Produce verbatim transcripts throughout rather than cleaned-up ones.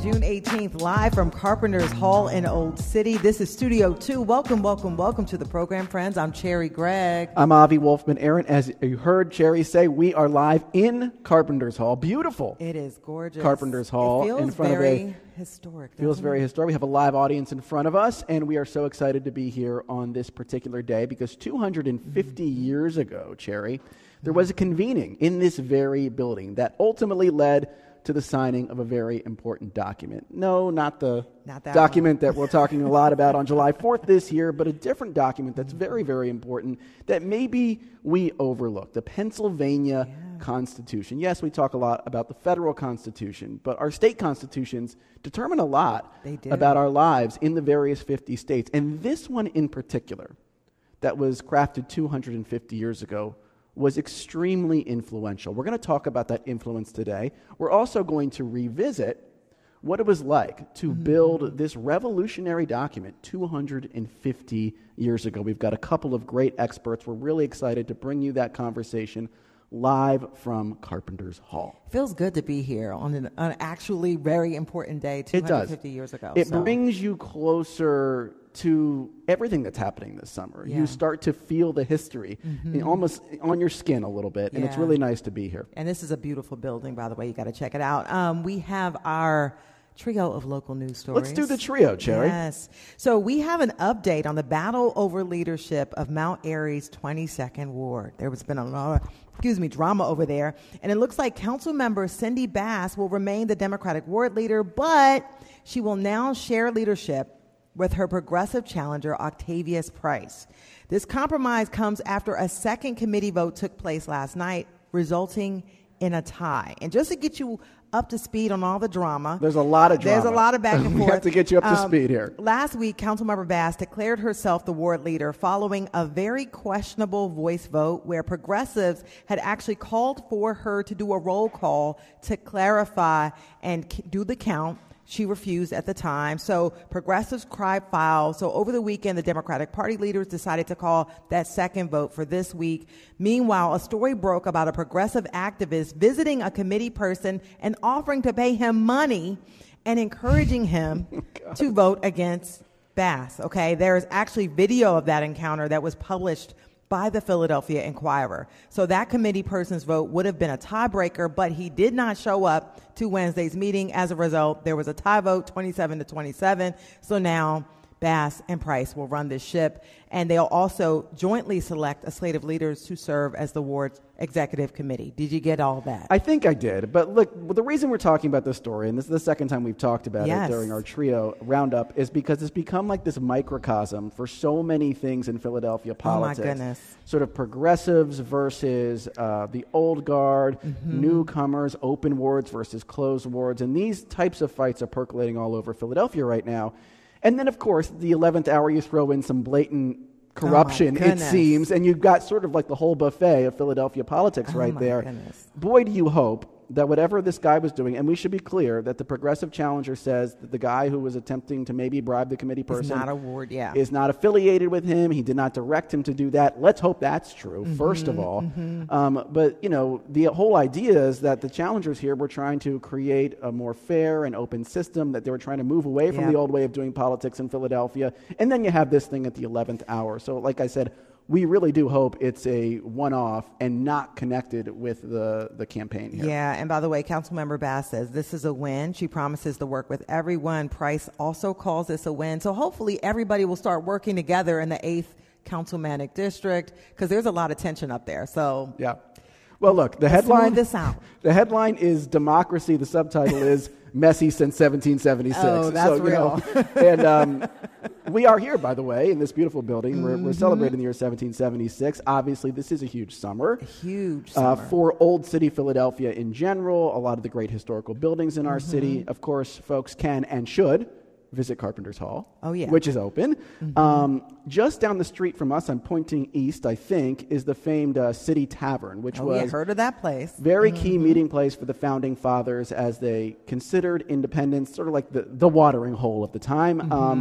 June eighteenth, live from Carpenter's Hall in Old City. This is Studio two. Welcome, welcome, welcome to the program, friends. I'm Cherry Gregg. I'm Avi Wolfman. Aaron, as you heard Cherry say, we are live in Carpenter's Hall. Beautiful. It is gorgeous. Carpenter's Hall. It feels in front very of a, historic. Feels very it? historic. We have a live audience in front of us, and we are so excited to be here on this particular day because two hundred fifty mm-hmm. years ago, Cherry, there was a convening in this very building that ultimately led to the signing of a very important document. No, not the not that document that we're talking a lot about on July fourth this year, but a different document that's very, very important that maybe we overlook, the Pennsylvania yeah. Constitution. Yes, we talk a lot about the federal Constitution, but our state constitutions determine a lot about our lives in the various fifty states. And this one in particular, that was crafted two hundred fifty years ago, was extremely influential. We're going to talk about that influence today. We're also going to revisit what it was like to mm-hmm. build this revolutionary document two hundred fifty years ago. We've got a couple of great experts. We're really excited to bring you that conversation live from Carpenter's Hall. Feels good to be here on an, an actually very important day two hundred fifty years ago. It so. brings you closer to everything that's happening this summer. Yeah. You start to feel the history mm-hmm. almost on your skin a little bit, and yeah. it's really nice to be here. And this is a beautiful building, by the way. You got to check it out. Um, we have our trio of local news stories. Let's do the trio, Cherry. Yes. So we have an update on the battle over leadership of Mount Airy's twenty-second Ward. There has been a lot of, excuse me, drama over there. And it looks like council member Cindy Bass will remain the Democratic ward leader, but she will now share leadership with her progressive challenger, Octavius Price. This compromise comes after a second committee vote took place last night, resulting in a tie. And just to get you up to speed on all the drama. There's a lot of drama. There's a lot of back and forth. We have to get you up to um, speed here. Last week, Councilmember Bass declared herself the ward leader following a very questionable voice vote where progressives had actually called for her to do a roll call to clarify and c- do the count. She refused at the time. So progressives cried foul. So over the weekend, the Democratic Party leaders decided to call that second vote for this week. Meanwhile, a story broke about a progressive activist visiting a committee person and offering to pay him money and encouraging him oh, to vote against Bass. Okay, there is actually video of that encounter that was published by the Philadelphia Inquirer. So that committee person's vote would have been a tiebreaker, but he did not show up to Wednesday's meeting. As a result, there was a tie vote, twenty-seven to twenty-seven. So now Bass and Price will run this ship, and they'll also jointly select a slate of leaders to serve as the ward's executive committee. Did you get all that? I think I did. But look, well, the reason we're talking about this story, and this is the second time we've talked about yes. it during our trio roundup, is because it's become like this microcosm for so many things in Philadelphia politics. Oh, my goodness. Sort of progressives versus uh, the old guard, mm-hmm. newcomers, open wards versus closed wards. And these types of fights are percolating all over Philadelphia right now. And then, of course, the eleventh hour, you throw in some blatant corruption, oh it seems, and you've got sort of like the whole buffet of Philadelphia politics oh right there. Goodness. Boy, do you hope that whatever this guy was doing, and we should be clear that the progressive challenger says that the guy who was attempting to maybe bribe the committee person is not a ward, yeah. is not affiliated with him. He did not direct him to do that. Let's hope that's true, mm-hmm, first of all. Mm-hmm. Um, but, you know, the whole idea is that the challengers here were trying to create a more fair and open system, that they were trying to move away from yeah. the old way of doing politics in Philadelphia. And then you have this thing at the eleventh hour. So, like I said, we really do hope it's a one-off and not connected with the, the campaign here. Yeah, and by the way, Councilmember Bass says this is a win. She promises to work with everyone. Price also calls this a win. So hopefully everybody will start working together in the eighth Councilmanic District, because there's a lot of tension up there. So yeah. Well, look, the Let's headline this out. The headline is Democracy. The subtitle is Messy Since seventeen seventy-six. Oh, that's so, you real. Know, and um, we are here, by the way, in this beautiful building. Mm-hmm. We're, we're celebrating the year seventeen seventy-six. Obviously, this is a huge summer. A huge summer. Uh, for Old City Philadelphia in general, a lot of the great historical buildings in our mm-hmm. city. Of course, folks can and should visit Carpenter's Hall, oh, yeah. which is open. Mm-hmm. Um, just down the street from us, I'm pointing east, I think, is the famed uh, City Tavern, which oh, was yeah, heard of that place. Very mm-hmm. key meeting place for the Founding Fathers as they considered independence, sort of like the, the watering hole of the time. Mm-hmm. Um,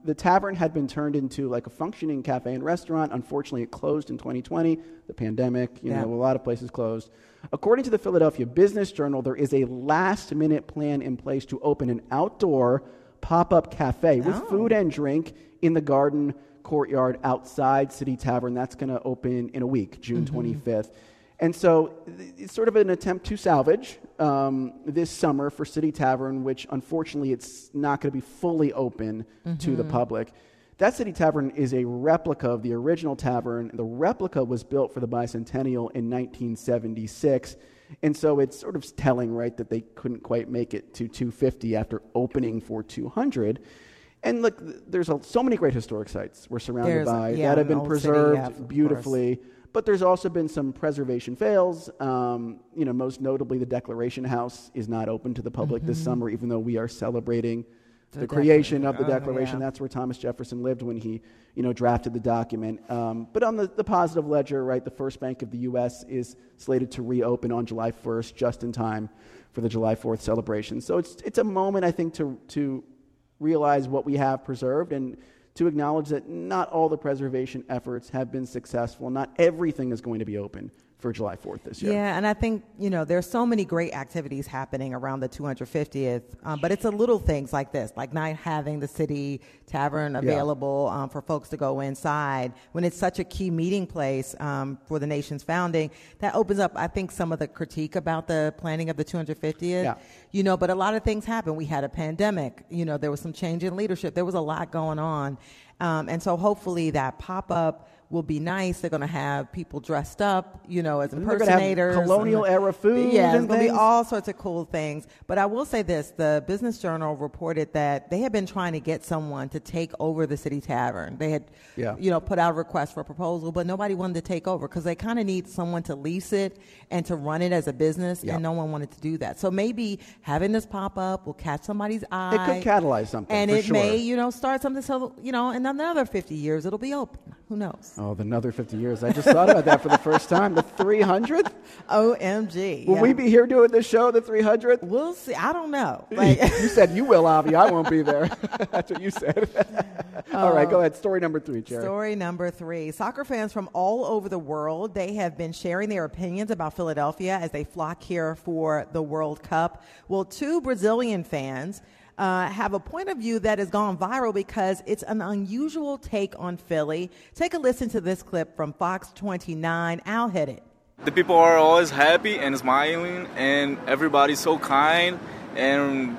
the tavern had been turned into like a functioning cafe and restaurant. Unfortunately, it closed in twenty twenty, the pandemic, you yeah. know, a lot of places closed. According to the Philadelphia Business Journal, there is a last-minute plan in place to open an outdoor pop-up cafe with oh. food and drink in the garden courtyard outside City Tavern. That's going to open in a week, June mm-hmm. twenty-fifth. And so it's sort of an attempt to salvage um, this summer for City Tavern, which unfortunately it's not going to be fully open mm-hmm. to the public. That City Tavern is a replica of the original tavern. The replica was built for the bicentennial in nineteen seventy-six. And so it's sort of telling, right, that they couldn't quite make it to two fifty after opening for two hundred. And look, there's a, so many great historic sites we're surrounded there's, by yeah, that have been preserved city, yeah, beautifully. But there's also been some preservation fails. Um, you know, most notably, the Declaration House is not open to the public mm-hmm. this summer, even though we are celebrating the, the creation of the Declaration. Oh, yeah. That's where Thomas Jefferson lived when he, you know, drafted the document. Um, but on the, the positive ledger, right, the First Bank of the U S is slated to reopen on July first, just in time for the July fourth celebration. So it's it's a moment, I think, to to realize what we have preserved and to acknowledge that not all the preservation efforts have been successful. Not everything is going to be open for July fourth this year. Yeah, and I think, you know, there's so many great activities happening around the two hundred fiftieth, um, but it's the little things like this, like not having the City Tavern available yeah. um, for folks to go inside when it's such a key meeting place um, for the nation's founding. That opens up, I think, some of the critique about the planning of the two hundred fiftieth. Yeah. You know, but a lot of things happened. We had a pandemic. You know, there was some change in leadership. There was a lot going on. Um, and so hopefully that pop-up will be nice. They're going to have people dressed up, you know, as impersonators. Have colonial era food. Yeah, there's going to be all sorts of cool things. But I will say this, the Business Journal reported that they had been trying to get someone to take over the City Tavern. They had, yeah. you know, put out a request for a proposal, but nobody wanted to take over because they kind of need someone to lease it and to run it as a business, yeah. and no one wanted to do that. So maybe having this pop up will catch somebody's eye. It could catalyze something, and for it sure. may, you know, start something. So, you know, in another fifty years, it'll be open. Who knows? Oh, the another fifty years. I just thought about that for the first time. The three hundredth? O M G. Will yeah. we be here doing this show, the three hundredth? We'll see. I don't know. Like, you said you will, Avi. I won't be there. That's what you said. All uh, right, go ahead. Story number three, Cherry. Story number three. Soccer fans from all over the world, they have been sharing their opinions about Philadelphia as they flock here for the World Cup. Well, two Brazilian fans Uh, have a point of view that has gone viral because it's an unusual take on Philly. Take a listen to this clip from Fox twenty-nine. I'll hit it. The people are always happy and smiling, and everybody's so kind and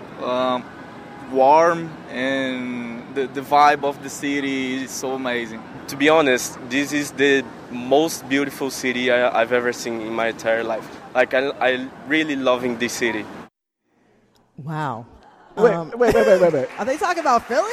um, warm, and the, the vibe of the city is so amazing. To be honest, this is the most beautiful city I, I've ever seen in my entire life. Like, I, I really loving this city. Wow. Wait, um, wait, wait, wait, wait, wait. Are they talking about Philly?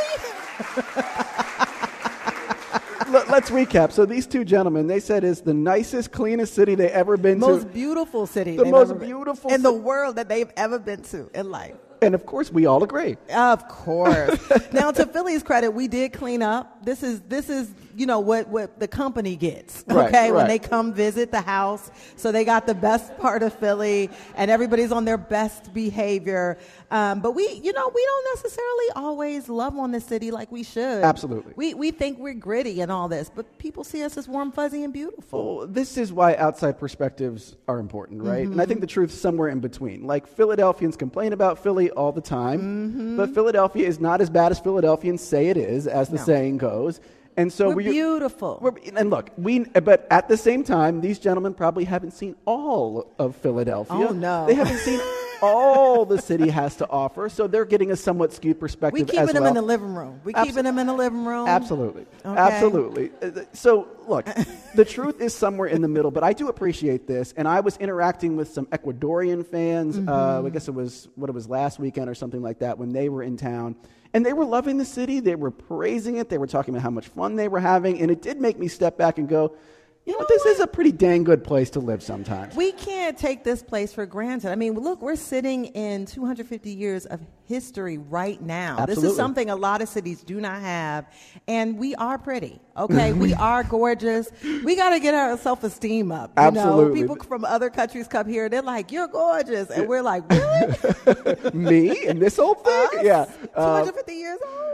Let's recap. So these two gentlemen, they said it's the nicest, cleanest city they've ever been most to. Most beautiful city. The most beautiful in ci- the world that they've ever been to in life. And of course, we all agree. Of course. Now, to Philly's credit, we did clean up. This is this is you know what what the company gets. Okay, right, right. when they come visit the house, so they got the best part of Philly, and everybody's on their best behavior. Um, but we, you know, we don't necessarily always love on the city like we should. Absolutely. We we think we're gritty and all this, but people see us as warm, fuzzy, and beautiful. Well, this is why outside perspectives are important, right? Mm-hmm. And I think the truth's somewhere in between. Like, Philadelphians complain about Philly all the time, mm-hmm. but Philadelphia is not as bad as Philadelphians say it is, as the no. saying goes. And so we're we, beautiful. We're, and look, we. But at the same time, these gentlemen probably haven't seen all of Philadelphia. Oh no, they haven't seen all the city has to offer. So they're getting a somewhat skewed perspective. We keeping as them well. in the living room. We Absol- keeping them in the living room. Absolutely, okay. absolutely. So look, the truth is somewhere in the middle. But I do appreciate this, and I was interacting with some Ecuadorian fans. Mm-hmm. Uh, I guess it was what it was last weekend or something like that when they were in town. And they were loving the city. They were praising it. They were talking about how much fun they were having. And it did make me step back and go, you know, You know this what? is a pretty dang good place to live sometimes. We can't take this place for granted. I mean, look, we're sitting in two hundred fifty years of history right now. Absolutely. This is something a lot of cities do not have. And we are pretty, okay? We are gorgeous. We got to get our self-esteem up. You Absolutely. know, people from other countries come here, they're like, you're gorgeous. And we're like, what? Me? And this old thing? Us? Yeah. two hundred fifty uh, years old?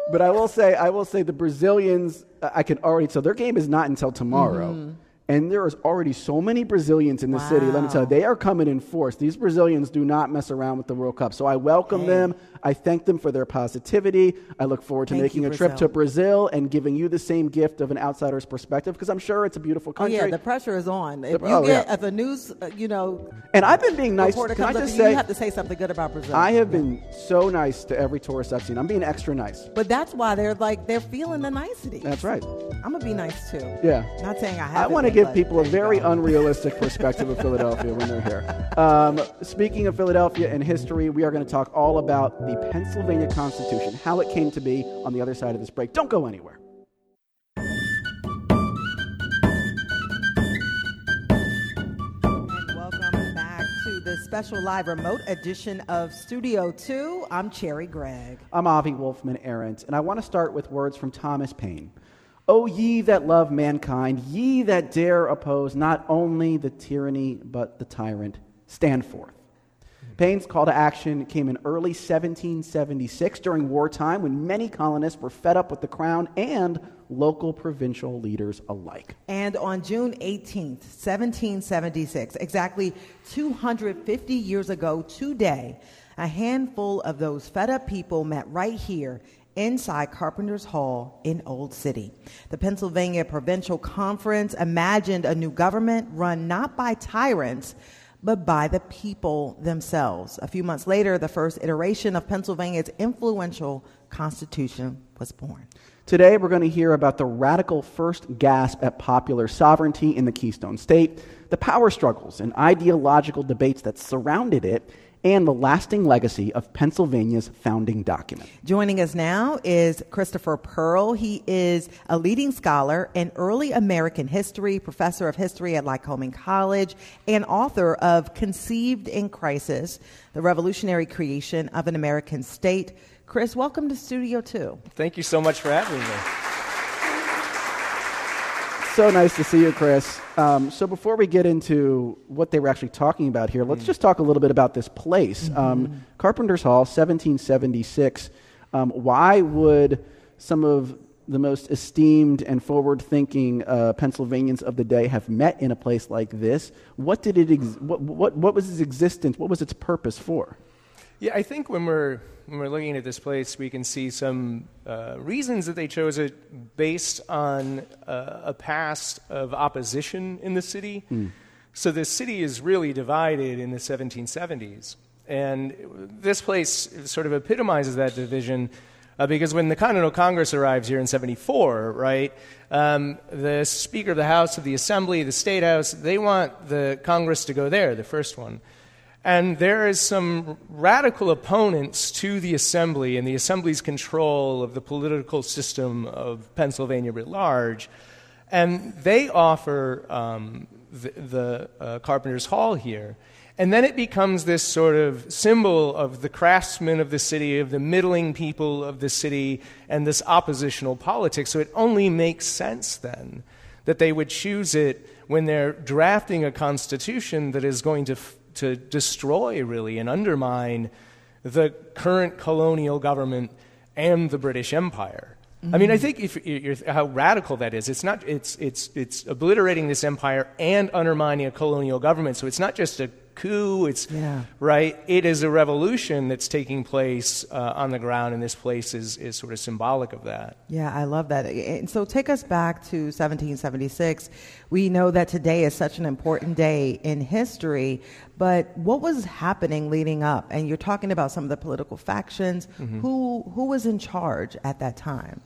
But I will say, I will say the Brazilians, I can already tell, their game is not until tomorrow. Mm-hmm. And there is already so many Brazilians in the wow. city. Let me tell you, they are coming in force. These Brazilians do not mess around with the World Cup. So I welcome hey. them. I thank them for their positivity. I look forward to thank making you, a trip Brazil. to Brazil and giving you the same gift of an outsider's perspective, because I'm sure it's a beautiful country. Oh, yeah, the pressure is on. If The- you oh, get, yeah. if a news, uh, you know, And I've been being nice. reporter Can I comes up just to you, say, you have to say something good about Brazil. I have been so nice to every tourist I've seen. I'm being extra nice. But that's why they're like, they're feeling the nicety. That's right. I'm going to be nice, too. Yeah. Not saying I have I want to been, give but people a there you very go. unrealistic perspective of Philadelphia when they're here. Um, speaking of Philadelphia and history, we are going to talk all about the Pennsylvania Constitution, how it came to be on the other side of this break. Don't go anywhere. And welcome back to the special live remote edition of Studio two. I'm Cherry Gregg. I'm Avi Wolfman Arendt, and I want to start with words from Thomas Paine. O ye that love mankind, ye that dare oppose not only the tyranny but the tyrant, stand forth. Paine's call to action came in early seventeen seventy-six during wartime when many colonists were fed up with the crown and local provincial leaders alike. And on June eighteenth, seventeen seventy-six, exactly two hundred fifty years ago today, a handful of those fed up people met right here inside Carpenter's Hall in Old City. The Pennsylvania Provincial Conference imagined a new government run not by tyrants, but by the people themselves. A few months later, the first iteration of Pennsylvania's influential Constitution was born. Today, we're going to hear about the radical first gasp at popular sovereignty in the Keystone State, the power struggles and ideological debates that surrounded it, and the lasting legacy of Pennsylvania's founding document. Joining us now is Christopher Pearl. He is a leading scholar in early American history, professor of history at Lycoming College, and author of Conceived in Crisis, the revolutionary creation of an American state. Chris, welcome to Studio two. Thank you so much for having me. So nice to see you, Chris. Um, so before we get into what they were actually talking about here, let's mm. just talk a little bit about this place. Mm-hmm. Um, Carpenter's Hall, seventeen seventy-six. Um, why would some of the most esteemed and forward-thinking uh, Pennsylvanians of the day have met in a place like this? What did it? Ex- what, what what was its existence? What was its purpose for? Yeah, I think when we're when we're looking at this place, we can see some uh, reasons that they chose it based on uh, a past of opposition in the city. Mm. So the city is really divided in the seventeen seventies, and this place sort of epitomizes that division. Uh, because when the Continental Congress arrives here in seventy-four, right, um, the Speaker of the House of the Assembly, the State House, they want the Congress to go there, the first one. And there is some radical opponents to the Assembly and the Assembly's control of the political system of Pennsylvania writ large. And they offer um, the, the uh, Carpenter's Hall here. And then it becomes this sort of symbol of the craftsmen of the city, of the middling people of the city, and this oppositional politics. So it only makes sense then that they would choose it when they're drafting a constitution that is going to f- to destroy, really, and undermine the current colonial government and the British Empire. Mm-hmm. I mean, I think if you're, how radical that is. It's not. It's it's it's obliterating this empire and undermining a colonial government. So it's not just a coup. It's yeah. right. It is a revolution that's taking place uh, on the ground, and this place is is sort of symbolic of that. Yeah, I love that. And so take us back to seventeen seventy-six. We know that today is such an important day in history, but what was happening leading up? And you're talking about some of the political factions. Mm-hmm. Who who was in charge at that time?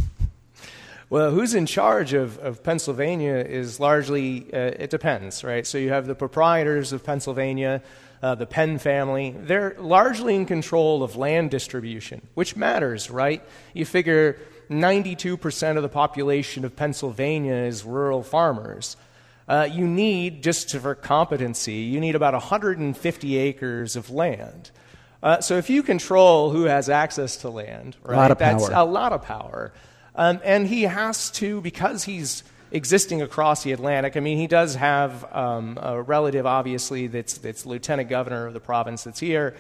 Well, who's in charge of, of Pennsylvania is largely, uh, it depends, right? So you have the proprietors of Pennsylvania, uh, the Penn family. They're largely in control of land distribution, which matters, right? You figure ninety-two percent of the population of Pennsylvania is rural farmers. Uh, you need, just to, for competency, you need about one hundred fifty acres of land. Uh, so if you control who has access to land, right, a lot of that's power. a lot of power. Um, and he has to, because he's existing across the Atlantic, I mean, he does have um, a relative, obviously, that's, that's lieutenant governor of the province that's here.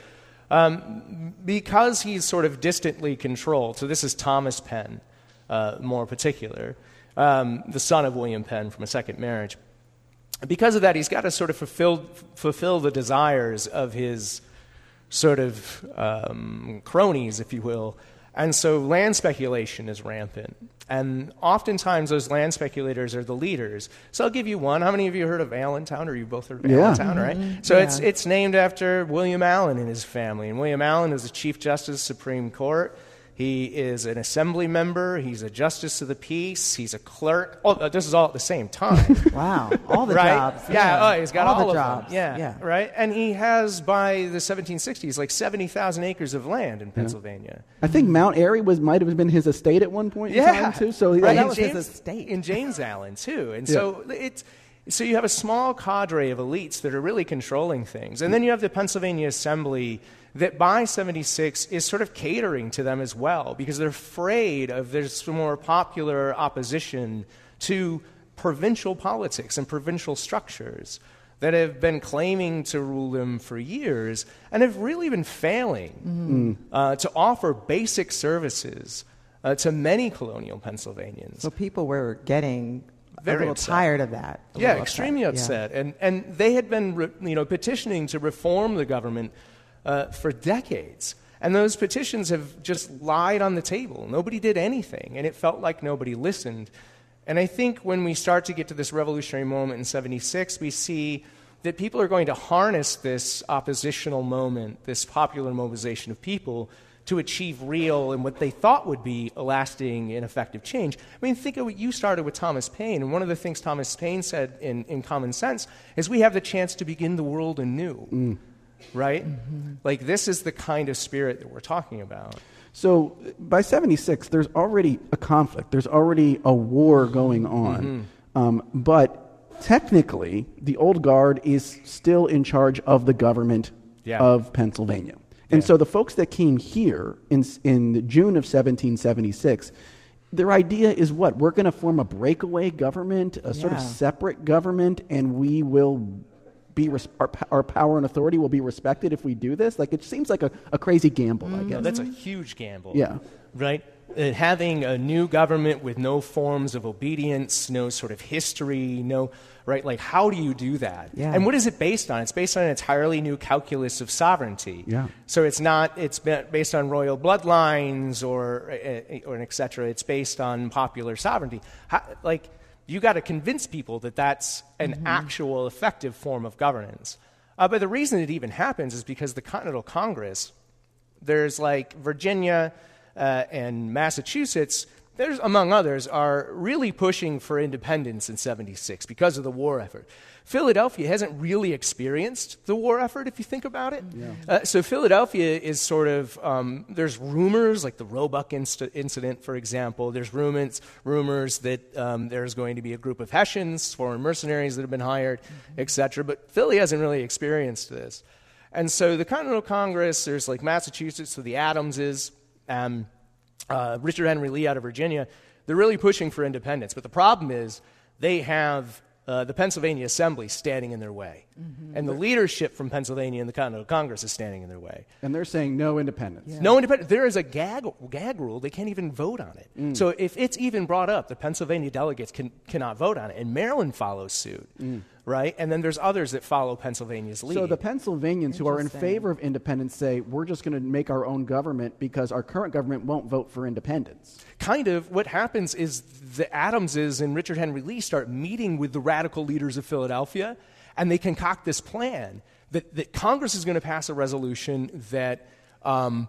Um, because he's sort of distantly controlled, so this is Thomas Penn, uh, more particular, um, the son of William Penn from a second marriage. Because of that, he's got to sort of fulfill, fulfill the desires of his sort of um, cronies, if you will. And so land speculation is rampant. And oftentimes those land speculators are the leaders. So I'll give you one. How many of you heard of Allentown? Or you both heard of Yeah. Allentown, right? Mm-hmm. So Yeah. it's it's named after William Allen and his family. And William Allen is the Chief Justice Supreme Court. He is an assembly member. He's a justice of the peace. He's a clerk. Oh, this is all at the same time. Wow, all the right? jobs. Yeah, oh, he's got all, all the of jobs. them. Yeah, yeah, right? And he has, by the seventeen sixties, like seventy thousand acres of land in Pennsylvania. I think Mount Airy was might have been his estate at one point in Yeah. time, too. So he, Right, Right, that in was his James, estate. in James Allen too, and Yeah. so it's so you have a small cadre of elites that are really controlling things, and then you have the Pennsylvania Assembly that by seventy-six is sort of catering to them as well because they're afraid of this more popular opposition to provincial politics and provincial structures that have been claiming to rule them for years and have really been failing Mm-hmm. uh, to offer basic services uh, to many colonial Pennsylvanians. So people were getting Very a little upset. tired of that. a Yeah, little extremely upset. upset. And, and they had been re, you know, petitioning to reform the government uh, for decades. And those petitions have just lied on the table. Nobody did anything, and it felt like nobody listened. And I think when we start to get to this revolutionary moment in seventy-six, we see that people are going to harness this oppositional moment, this popular mobilization of people, to achieve real and what they thought would be a lasting and effective change. I mean, think of what you started with Thomas Paine, and one of the things Thomas Paine said in, in Common Sense is we have the chance to begin the world anew, mm. right? Mm-hmm. Like, this is the kind of spirit that we're talking about. So by seventy-six, there's already a conflict. There's already a war going on. Mm-hmm. Um, but technically, the old guard is still in charge of the government yeah. of Pennsylvania. And yeah. so the folks that came here in in June of seventeen seventy-six, their idea is what? We're going to form a breakaway government, a yeah. sort of separate government, and we will be res- our, our power and authority will be respected if we do this. Like, it seems like a, a crazy gamble, mm-hmm. I guess. No, that's a huge gamble. Yeah. Right? Uh, having a new government with no forms of obedience, no sort of history, no, right? Like, how do you do that? Yeah. And what is it based on? It's based on an entirely new calculus of sovereignty. Yeah. So it's not, it's based on royal bloodlines or, uh, or et cetera. It's based on popular sovereignty. How, like, you got to convince people that that's an mm-hmm. actual effective form of governance. Uh, but the reason it even happens is because the Continental Congress, there's like Virginia uh, and Massachusetts, there's, among others, are really pushing for independence in seventy-six because of the war effort. Philadelphia hasn't really experienced the war effort, if you think about it. Yeah. Uh, so Philadelphia is sort of, um, there's rumors, like the Roebuck inst- incident, for example. There's rumors, rumors that um, there's going to be a group of Hessians, foreign mercenaries that have been hired, mm-hmm. et cetera. But Philly hasn't really experienced this. And so the Continental Congress, there's like Massachusetts, so the Adamses, um, uh, Richard Henry Lee out of Virginia, they're really pushing for independence. But the problem is they have Uh, the Pennsylvania Assembly standing in their way. Mm-hmm. And the leadership from Pennsylvania and the Continental Congress is standing in their way. And they're saying no independence. Yeah. No independence. There is a gag gag rule. They can't even vote on it. Mm. So if it's even brought up, the Pennsylvania delegates can, cannot vote on it. And Maryland follows suit, mm. right? And then there's others that follow Pennsylvania's lead. So the Pennsylvanians who are in favor of independence say, we're just going to make our own government because our current government won't vote for independence. Kind of. What happens is the Adamses and Richard Henry Lee start meeting with the radical leaders of Philadelphia, and they concoct this plan that, that Congress is going to pass a resolution that um,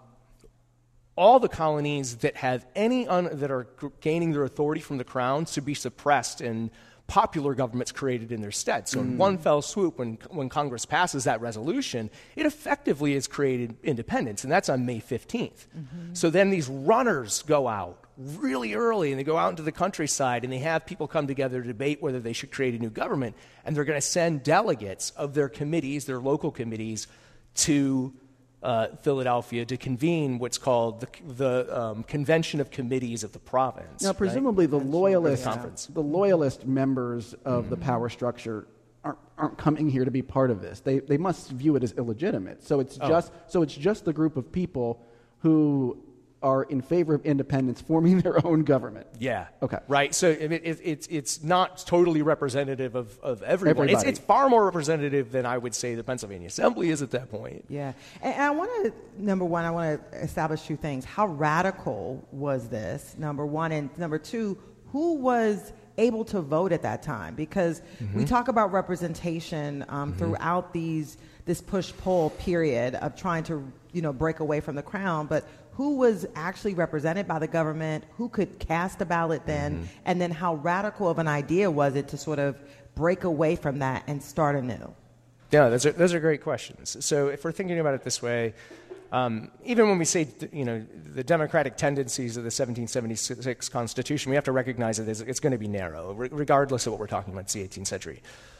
all the colonies that have any un- that are g- gaining their authority from the crown to be suppressed and popular governments created in their stead. So mm. in one fell swoop, when when Congress passes that resolution, it effectively has created independence, and that's on May fifteenth. Mm-hmm. So then these runners go out really early, and they go out into the countryside, and they have people come together to debate whether they should create a new government, and they're going to send delegates of their committees, their local committees, to uh, Philadelphia to convene what's called the, the um, Convention of Committees of the Province. Now, presumably right? the loyalist, conference. the loyalist members of mm. the power structure aren't, aren't coming here to be part of this. They they must view it as illegitimate. So it's Oh. just so it's just the group of people who are in favor of independence forming their own government. Yeah. Okay. Right. So it, it, it's it's not totally representative of, of everyone. It's, Everybody. it's far more representative than I would say the Pennsylvania Assembly is at that point. Yeah. And, and I want to, number one, I want to establish two things. How radical was this, number one? And number two, who was able to vote at that time? Because mm-hmm. we talk about representation um, mm-hmm. throughout these this push-pull period of trying to, you know, break away from the crown, but who was actually represented by the government, who could cast a ballot then, mm-hmm. and then how radical of an idea was it to sort of break away from that and start anew? Yeah, those are, those are great questions. So if we're thinking about it this way, um, even when we say, you know, the democratic tendencies of the seventeen seventy-six Constitution, we have to recognize that it's, it's going to be narrow, re- regardless of what we're talking about, it's the eighteenth century.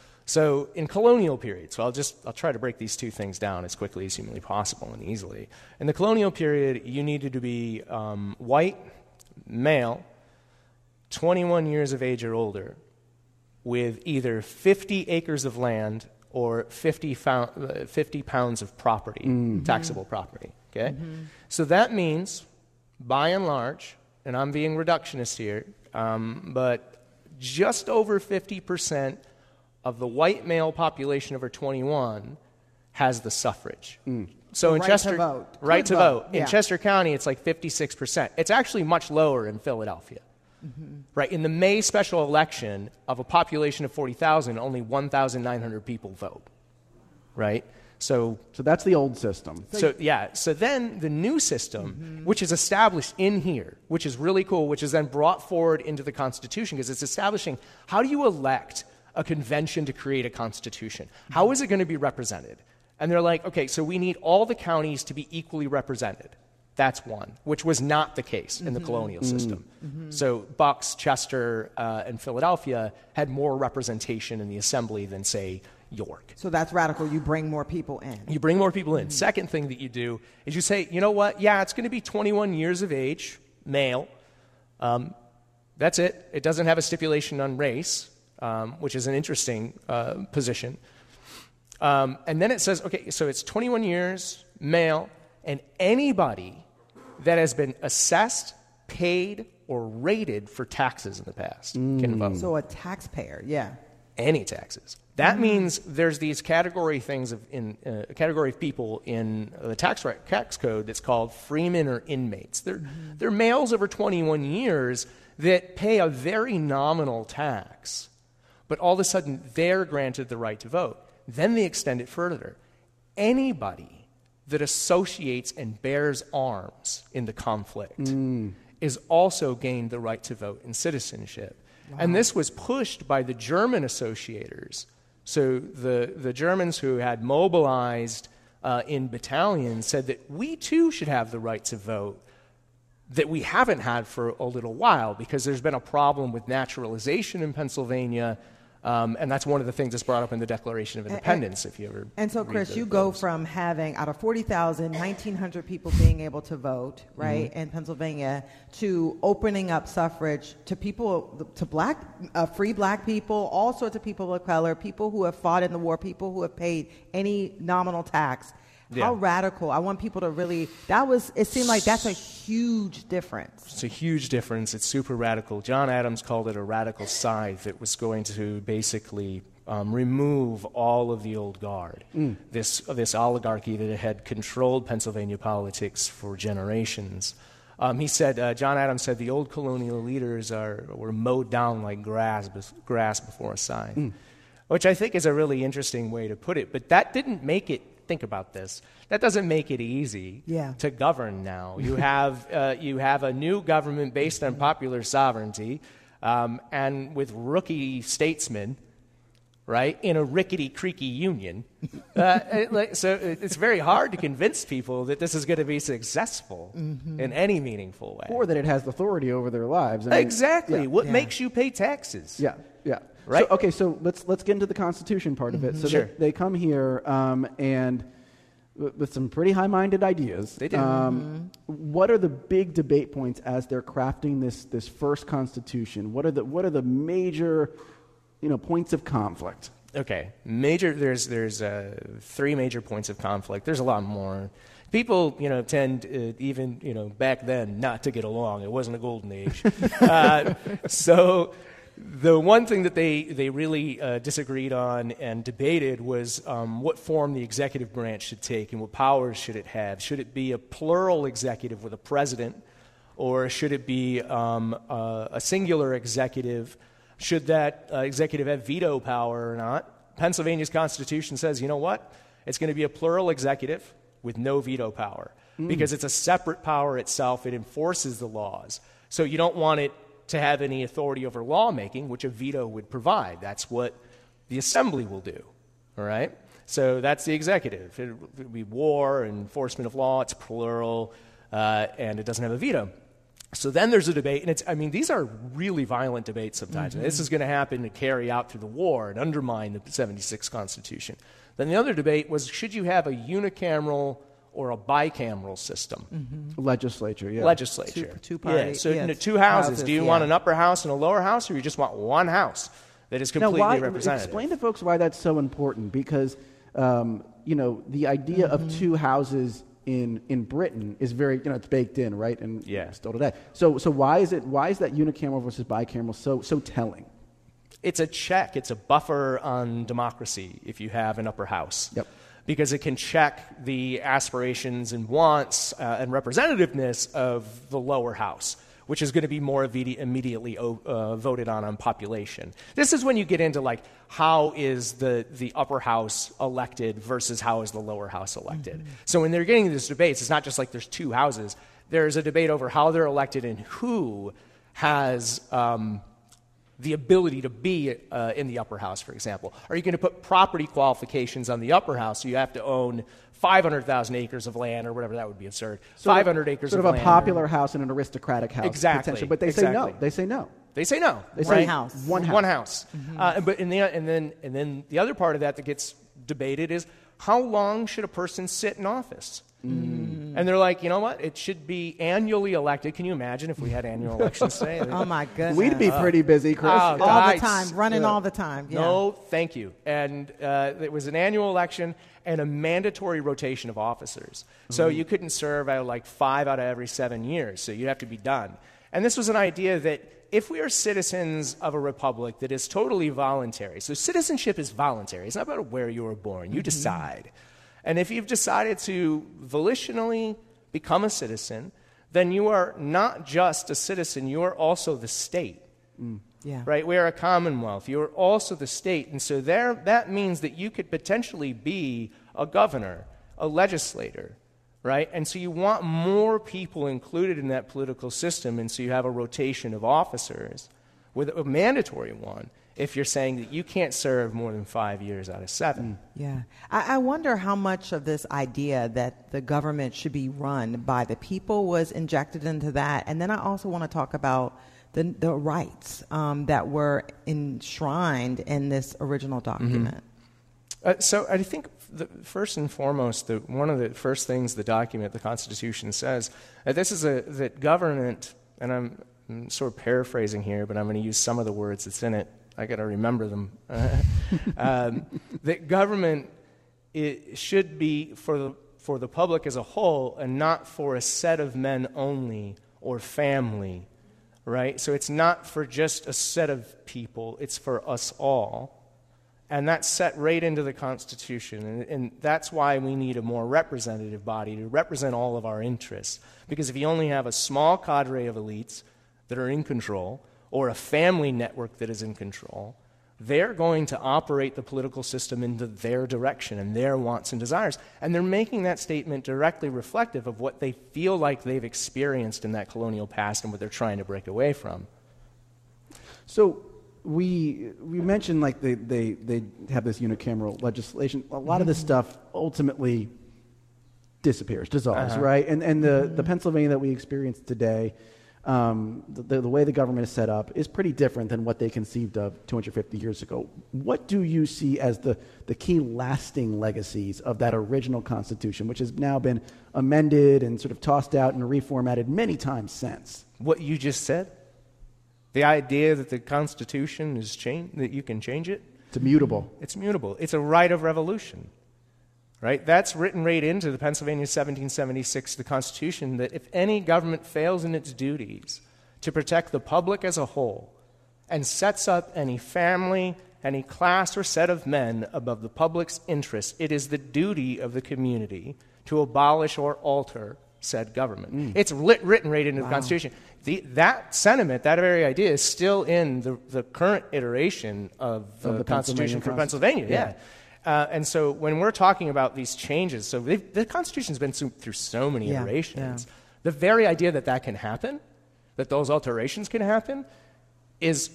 So in colonial period, so I'll just I'll try to break these two things down as quickly as humanly possible and easily. In the colonial period, you needed to be um, white, male, twenty-one years of age or older, with either fifty acres of land or fifty, fou- uh, fifty pounds of property, mm-hmm. taxable property. Okay, mm-hmm. So that means, by and large, and I'm being reductionist here, um, but just over fifty percent of the white male population over twenty-one has the suffrage. Mm. So in right Chester, to vote. right Could to vote. vote. In Yeah. Chester County, it's like fifty-six percent. It's actually much lower in Philadelphia. Mm-hmm. Right, in the May special election of a population of forty thousand, only one thousand nine hundred people vote. Right, so So that's the old system. so yeah, so then the new system, mm-hmm. which is established in here, which is really cool, which is then brought forward into the Constitution because it's establishing how do you elect a convention to create a constitution? How is it going to be represented? And they're like, okay, so we need all the counties to be equally represented. That's one, which was not the case in the mm-hmm. colonial system. Mm-hmm. So Bucks, Chester, uh, and Philadelphia had more representation in the assembly than, say, York. So that's radical. You bring more people in. You bring more people in. Mm-hmm. Second thing that you do is you say, you know what? Yeah, it's going to be twenty-one years of age, male. Um, that's it. It doesn't have a stipulation on race. Um, which is an interesting uh, position. Um, and then it says, okay, so it's twenty-one years, male, and anybody that has been assessed, paid, or rated for taxes in the past mm. can vote. So a taxpayer, yeah. Any taxes. That mm. means there's these category things of in uh, a category of people in the tax right, tax code that's called freemen or inmates. They're mm. they're males over twenty-one years that pay a very nominal tax. But all of a sudden, they're granted the right to vote. Then they extend it further. Anybody that associates and bears arms in the conflict mm. is also gained the right to vote in citizenship. Wow. And this was pushed by the German associators. So the, the Germans who had mobilized uh, in battalions said that we too should have the right to vote that we haven't had for a little while because there's been a problem with naturalization in Pennsylvania. Um, and that's one of the things that's brought up in the Declaration of Independence, and, if you ever And so, Chris, the, you go those. from having, out of forty thousand, nineteen hundred people being able to vote, right, mm-hmm. in Pennsylvania, to opening up suffrage to people, to black, uh, free black people, all sorts of people of color, people who have fought in the war, people who have paid any nominal tax. Yeah. How radical. I want people to really, that was, it seemed like that's a huge difference. It's a huge difference. It's super radical. John Adams called it a radical scythe that was going to basically um, remove all of the old guard, mm. this, this oligarchy that had controlled Pennsylvania politics for generations. Um, he said, uh, John Adams said, the old colonial leaders are were mowed down like grass, grass before a scythe, mm. which I think is a really interesting way to put it. But that didn't make it, think about this, that doesn't make it easy yeah. to govern now. You have, uh, you have a new government based on popular sovereignty um, and with rookie statesmen, right, in a rickety, creaky union. Uh, it, so it's very hard to convince people that this is going to be successful mm-hmm. in any meaningful way. Or that it has authority over their lives. I mean, exactly. Yeah. What yeah. makes you pay taxes? Yeah, yeah. Right? So, okay, so let's let's get into the Constitution part of it. Mm-hmm. So sure. they, they come here um, and w- with some pretty high-minded ideas. They do. Um, mm-hmm. What are the big debate points as they're crafting this this first Constitution? What are the what are the major, you know, points of conflict? Okay, major. There's there's uh, three major points of conflict. There's a lot more. People, you know, tend uh, even, you know, back then not to get along. It wasn't a golden age. uh, so the one thing that they they really uh, disagreed on and debated was um, what form the executive branch should take and what powers should it have. Should it be a plural executive with a president, or should it be um, uh, a singular executive? Should that uh, executive have veto power or not? Pennsylvania's Constitution says, you know what? It's going to be a plural executive with no veto power mm. because it's a separate power itself. It enforces the laws. So you don't want it to have any authority over lawmaking, which a veto would provide. That's what the assembly will do, all right? So that's the executive. It would be war and enforcement of law. It's plural, uh, and it doesn't have a veto. So then there's a debate, and it's, I mean, these are really violent debates sometimes. Mm-hmm. And this is going to happen to carry out through the war and undermine the seventy-six Constitution. Then the other debate was, should you have a unicameral or a bicameral system? Mm-hmm. Legislature, yeah. Legislature. Two, two party, yeah, so yeah, you know, two houses. houses, Do you yeah. want an upper house and a lower house, or you just want one house that is completely now, why, representative? Explain to folks why that's so important, because, um, you know, the idea mm-hmm. of two houses in in Britain is very, you know, it's baked in, right? And yeah. still today. So so why is it why is that unicameral versus bicameral so so telling? It's a check. It's a buffer on democracy if you have an upper house. Yep. Because it can check the aspirations and wants uh, and representativeness of the lower house, which is going to be more immediately uh, voted on on population. This is when you get into, like, how is the, the upper house elected versus how is the lower house elected. Mm-hmm. So when they're getting these debates, it's not just like there's two houses. There's a debate over how they're elected and who has um, the ability to be uh, in the upper house, for example. Are you going to put property qualifications on the upper house, so you have to own five hundred thousand acres of land or whatever? That would be absurd. Sort five hundred of, acres sort of, of land. Sort of a popular house and an aristocratic house. Exactly. But they exactly. say no. They say no. They say no. They say right? One house. One house. One house. Mm-hmm. Uh, but in the, and then and then the other part of that that gets debated is, how long should a person sit in office? Mm. And they're like, you know what? It should be annually elected. Can you imagine if we had annual elections today? Oh, my goodness. We'd be pretty busy, Chris. Oh, all guys. the time, running Yeah. all the time. Yeah. No, thank you. And uh, it was an annual election and a mandatory rotation of officers. So you couldn't serve out of like five out of every seven years. So you'd have to be done. And this was an idea that if we are citizens of a republic that is totally voluntary, so citizenship is voluntary. It's not about where you were born. You mm-hmm. decide. And if you've decided to volitionally become a citizen, then you are not just a citizen, you are also the state. Mm. Yeah. Right? We are a commonwealth. You are also the state. And so there, that means that you could potentially be a governor, a legislator, right? And so you want more people included in that political system, and so you have a rotation of officers with a mandatory one if you're saying that you can't serve more than five years out of seven. Yeah. I, I wonder how much of this idea that the government should be run by the people was injected into that. And then I also want to talk about the, the rights um, that were enshrined in this original document. Mm-hmm. Uh, so I think the, first and foremost, the, one of the first things the document, the Constitution, says, uh, this is a, that government, and I'm, I'm sort of paraphrasing here, but I'm going to use some of the words that's in it. I got to remember them. um, that government it should be for the, for the public as a whole and not for a set of men only or family, right? So it's not for just a set of people. It's for us all. And that's set right into the Constitution. And, and that's why we need a more representative body to represent all of our interests. Because if you only have a small cadre of elites that are in control, or a family network that is in control, they're going to operate the political system into their direction and their wants and desires. And they're making that statement directly reflective of what they feel like they've experienced in that colonial past and what they're trying to break away from. So we we mentioned like they, they, they have this unicameral legislation. A lot of this stuff ultimately disappears, dissolves, uh-huh. right? And and the, the Pennsylvania that we experience today, Um, the, the way the government is set up is pretty different than what they conceived of two hundred fifty years ago. What do you see as the, the key lasting legacies of that original Constitution, which has now been amended and sort of tossed out and reformatted many times since? What you just said? The idea that the Constitution is change, that you can change it? It's immutable. It's mutable. It's a right of revolution, right? That's written right into the Pennsylvania seventeen seventy-six, the Constitution, that if any government fails in its duties to protect the public as a whole and sets up any family, any class or set of men above the public's interests, it is the duty of the community to abolish or alter said government. Mm. It's lit, written right into wow. the Constitution. The, that sentiment, that very idea, is still in the, the current iteration of, of the, the Constitution for Pennsylvania. Yeah. yeah. Uh, and so when we're talking about these changes, so the Constitution's been through so many yeah. iterations. Yeah. The very idea that that can happen, that those alterations can happen, is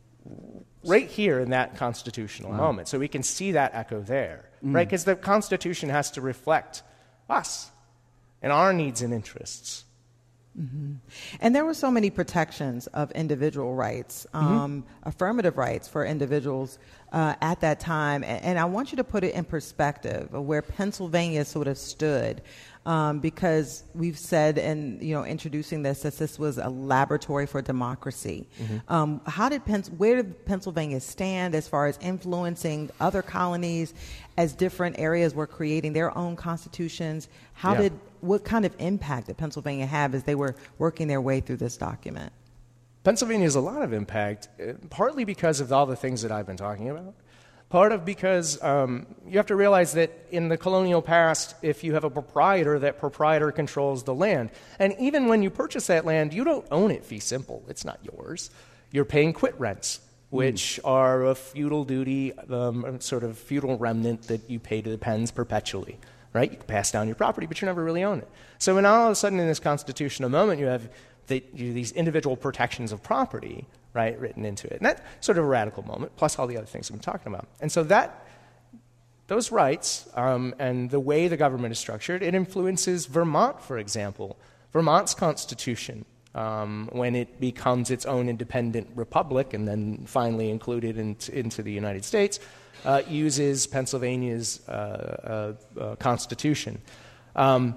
right here in that constitutional wow. moment. So we can see that echo there, mm. right? Because the Constitution has to reflect us and our needs and interests. Mm-hmm. And there were so many protections of individual rights, um, mm-hmm. affirmative rights for individuals uh, at that time. And, and I want you to put it in perspective of where Pennsylvania sort of stood, um, because we've said, and you know, introducing this, that this was a laboratory for democracy. Mm-hmm. Um, how did Pens- where did Pennsylvania stand as far as influencing other colonies, as different areas were creating their own constitutions? How yeah. did What kind of impact did Pennsylvania have as they were working their way through this document? Pennsylvania has a lot of impact, uh, partly because of all the things that I've been talking about. Part of because um, you have to realize that in the colonial past, if you have a proprietor, that proprietor controls the land. And even when you purchase that land, you don't own it fee simple. It's not yours. You're paying quit rents, which mm. are a feudal duty, um, sort of feudal remnant that you pay to the Penns perpetually. Right? You can pass down your property, but you never really own it. So when all of a sudden in this constitutional moment you have the, you, these individual protections of property, right, written into it. And that's sort of a radical moment, plus all the other things I'm talking about. And so that, those rights um, and the way the government is structured, it influences Vermont, for example. Vermont's constitution, um, when it becomes its own independent republic and then finally included in, into the United States, Uh, uses Pennsylvania's uh, uh, uh, constitution. Um,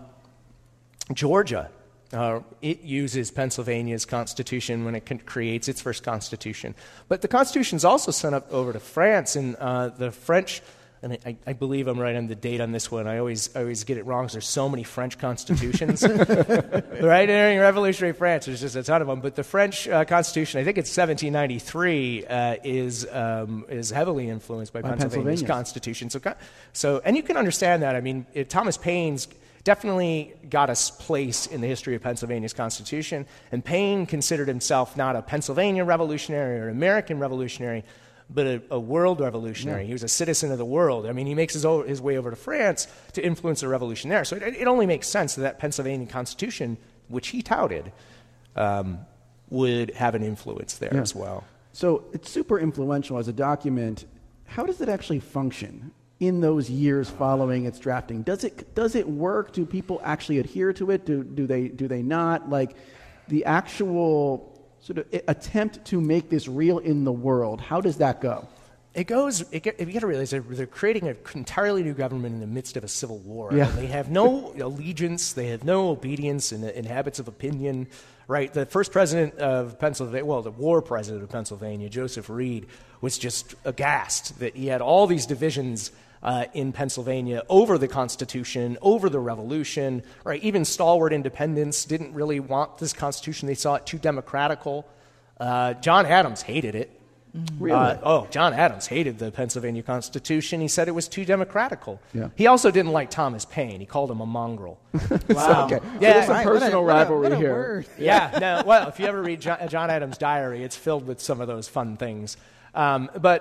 Georgia, uh, it uses Pennsylvania's constitution when it con- creates its first constitution. But the constitution is also sent up over to France, and uh, the French, and I, I believe I'm right on the date on this one. I always I always get it wrong because there's so many French constitutions. Right during Revolutionary France, there's just a ton of them. But the French uh, Constitution, I think it's seventeen ninety-three, uh, is um, is heavily influenced by, by Pennsylvania's Constitution. So, so, and you can understand that. I mean, it, Thomas Paine's definitely got a place in the history of Pennsylvania's Constitution. And Paine considered himself not a Pennsylvania revolutionary or an American revolutionary, but a, a world revolutionary. Yeah. He was a citizen of the world. I mean, he makes his, o- his way over to France to influence a revolution there. So it, it only makes sense that that Pennsylvania Constitution, which he touted, um, would have an influence there yeah. as well. So it's super influential as a document. How does it actually function in those years following its drafting? Does it does it work? Do people actually adhere to it? Do do they do they not? Like the actual sort of attempt to make this real in the world, how does that go? It goes, it get, you got to realize they're, they're creating an entirely new government in the midst of a civil war. Yeah. They have no allegiance, they have no obedience and, and habits of opinion, right? The first president of Pennsylvania, well, the war president of Pennsylvania, Joseph Reed, was just aghast that he had all these divisions Uh, in Pennsylvania over the Constitution, over the Revolution, right? Even stalwart independents didn't really want this Constitution. They saw it too democratical. Uh, John Adams hated it. Mm-hmm. Really? Uh, oh, John Adams hated the Pennsylvania Constitution. He said it was too democratical. Yeah. He also didn't like Thomas Paine. He called him a mongrel. Wow. Okay. Yeah, so there's some right, personal what a, rivalry what a, what a here. word. Yeah. No, well, if you ever read John, John Adams' diary, it's filled with some of those fun things. Um, but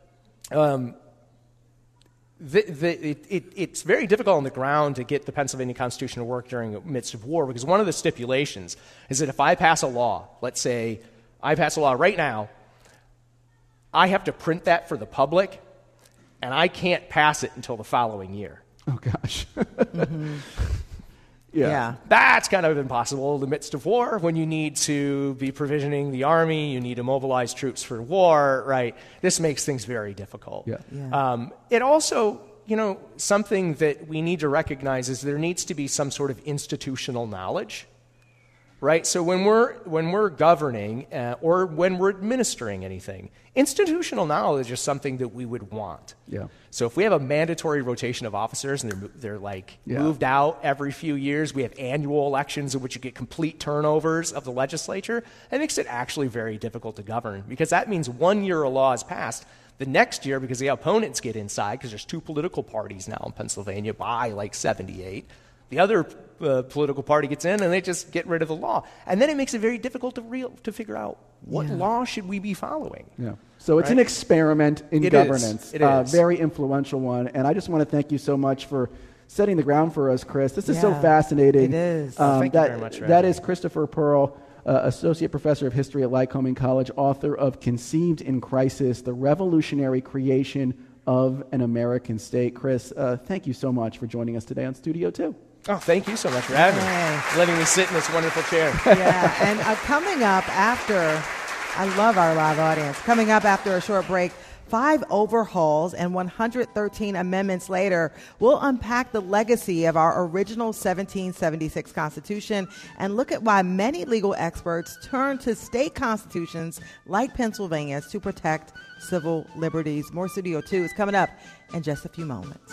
um, The, the, it, it, it's very difficult on the ground to get the Pennsylvania Constitution to work during the midst of war, because one of the stipulations is that if I pass a law, let's say I pass a law right now, I have to print that for the public, and I can't pass it until the following year. Oh, gosh. mm-hmm. Yeah. yeah. That's kind of impossible in the midst of war, when you need to be provisioning the army, you need to mobilize troops for war, right? This makes things very difficult. Yeah. Yeah. Um, it also, you know, something that we need to recognize is there needs to be some sort of institutional knowledge right? So when we're when we're governing uh, or when we're administering anything, institutional knowledge is something that we would want. Yeah. So if we have a mandatory rotation of officers and they're they're like Yeah. moved out every few years, we have annual elections in which you get complete turnovers of the legislature. It makes it actually very difficult to govern because that means one year a law is passed. The next year, because the opponents get inside, because there's two political parties now in Pennsylvania by like seventy-eight, the other uh, political party gets in and they just get rid of the law. And then it makes it very difficult to real to figure out what Yeah. law should we be following. Yeah. So it's Right? an experiment in It is. governance. It Uh, is. very influential one. And I just want to thank you so much for setting the ground for us, Chris. This is so Yeah, fascinating. it is. Um, Thank you that, very much for That having is me. Christopher Pearl, uh, Associate Professor of History at Lycoming College, author of Conceived in Crisis, The Revolutionary Creation of an American State. Chris, uh, thank you so much for joining us today on Studio two. Oh, thank you so much for having Yay. me, letting me sit in this wonderful chair. Yeah, and uh, coming up after, I love our live audience. Coming up after a short break, five overhauls and one hundred thirteen amendments later, we'll unpack the legacy of our original seventeen seventy-six Constitution and look at why many legal experts turn to state constitutions like Pennsylvania's to protect civil liberties. More Studio two is coming up in just a few moments.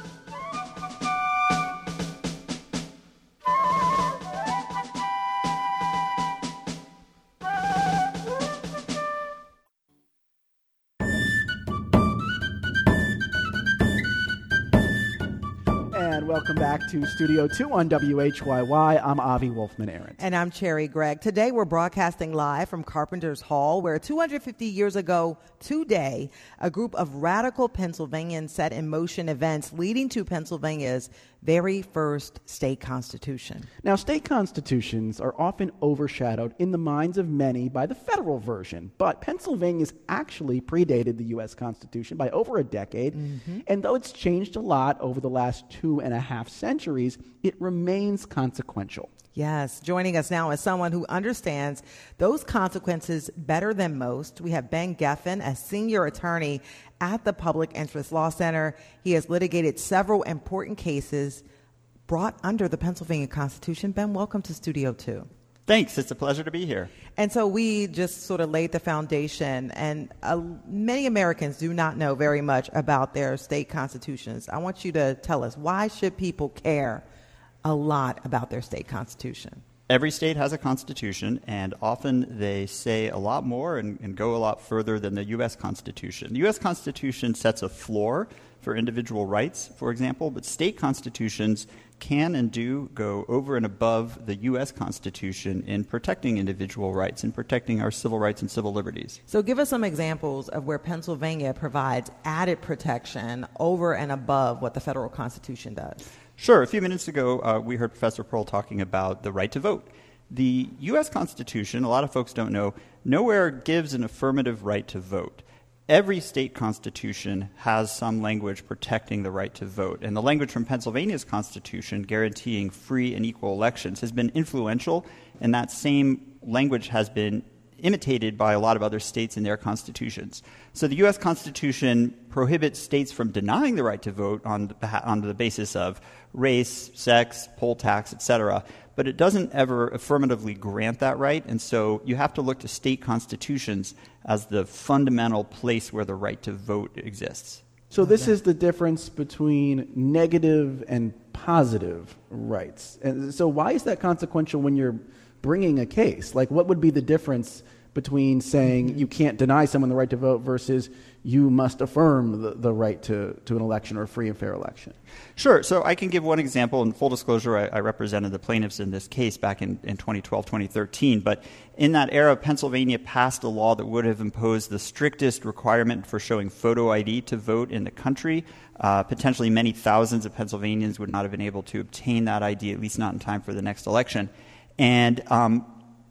And welcome back to Studio two on W H Y Y. I'm Avi Wolfman-Arendt. And I'm Cherry Gregg. Today we're broadcasting live from Carpenter's Hall, where two hundred fifty years ago today, a group of radical Pennsylvanians set in motion events leading to Pennsylvania's very first state constitution. Now, state constitutions are often overshadowed in the minds of many by the federal version, but Pennsylvania's actually predated the U S Constitution by over a decade, mm-hmm. and though it's changed a lot over the last two and a half centuries, it remains consequential. Yes, joining us now is someone who understands those consequences better than most. We have Ben Geffen, a senior attorney at the Public Interest Law Center. He has litigated several important cases brought under the Pennsylvania Constitution. Ben, welcome to Studio two. Thanks. It's a pleasure to be here. And so we just sort of laid the foundation, and uh, many Americans do not know very much about their state constitutions. I want you to tell us, why should people care a lot about their state constitution? Every state has a constitution, and often they say a lot more and, and go a lot further than the U S Constitution. The U S Constitution sets a floor for individual rights, for example, but state constitutions can and do go over and above the U S Constitution in protecting individual rights and protecting our civil rights and civil liberties. So give us some examples of where Pennsylvania provides added protection over and above what the federal Constitution does. Sure. A few minutes ago, uh, we heard Professor Pearl talking about the right to vote. The U S Constitution, a lot of folks don't know, nowhere gives an affirmative right to vote. Every state constitution has some language protecting the right to vote. And the language from Pennsylvania's constitution guaranteeing free and equal elections has been influential, and that same language has been imitated by a lot of other states in their constitutions. So the U S Constitution prohibits states from denying the right to vote on the, on the basis of race, sex, poll tax, et cetera, but it doesn't ever affirmatively grant that right, and so you have to look to state constitutions as the fundamental place where the right to vote exists. So this is the difference between negative and positive rights. And so why is that consequential when you're bringing a case? Like, what would be the difference between saying you can't deny someone the right to vote versus you must affirm the, the right to, to an election or a free and fair election? Sure. So I can give one example. In full disclosure, I, I represented the plaintiffs in this case back in, in twenty twelve, twenty thirteen. But in that era, Pennsylvania passed a law that would have imposed the strictest requirement for showing photo I D to vote in the country. Uh, potentially many thousands of Pennsylvanians would not have been able to obtain that I D, at least not in time for the next election. And um,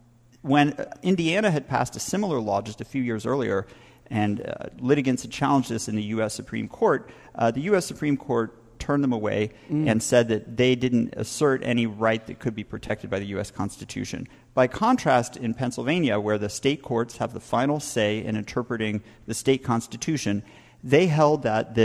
when Indiana had passed a similar law just a few years earlier, and uh, litigants had challenged this in the U S Supreme Court, uh, the U S Supreme Court turned them away mm. and said that they didn't assert any right that could be protected by the U S Constitution. By contrast, in Pennsylvania, where the state courts have the final say in interpreting the state constitution, they held that this